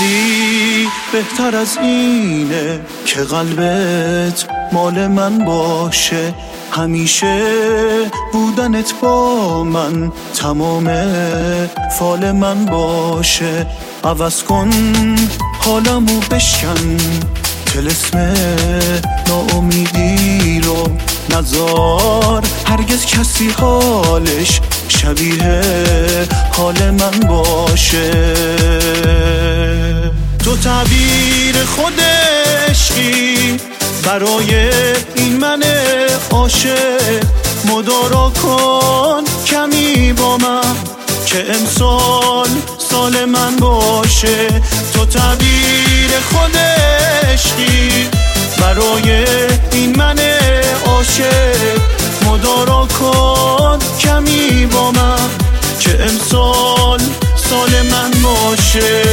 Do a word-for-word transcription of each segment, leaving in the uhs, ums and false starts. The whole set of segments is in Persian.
هستی بهتر از اینه که قلبت مال من باشه، همیشه بودنت با من تمام فال من باشه. عوض کن حالمو بشکن، طلسم ناامیدی رو نذار هرگز کسی حالش شبیه حال من باشه. تو تعبیر خود عشقی برای این من عاشق، مدارا کن کمی با من که امسال سال من باشه. تو تعبیر خود عشقی برای این من عاشق، مدارا کن کمی با من که امسال سال من باشه.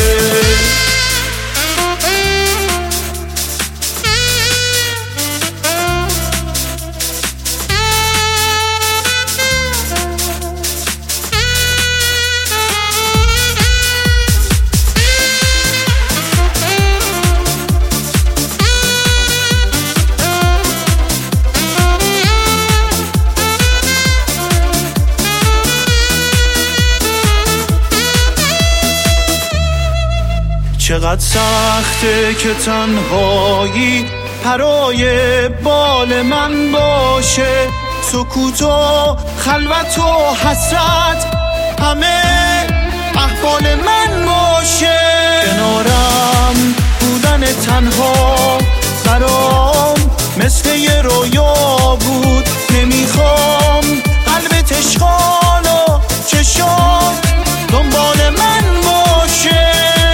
چقدر سخته که تنهایی پرای بال من باشه، سکوت و خلوت و حسرت همه احوال من باشه. کنارم بودن تنها برام مثل یه رویا بود، نمیخوام قلبت اشغال و چشام دنبال من باشه.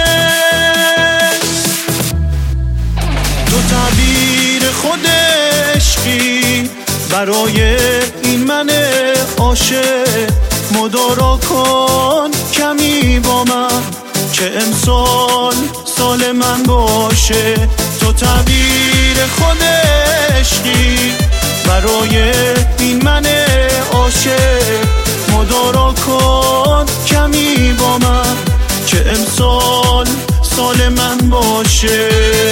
تعبیر خود عشقی برای این من عاشق، مدارا کن کمی با من که امسال سال من باشه. تو تعبیر خود عشقی برای این من عاشق، مدارا کن کمی با من که امسال سال من باشه.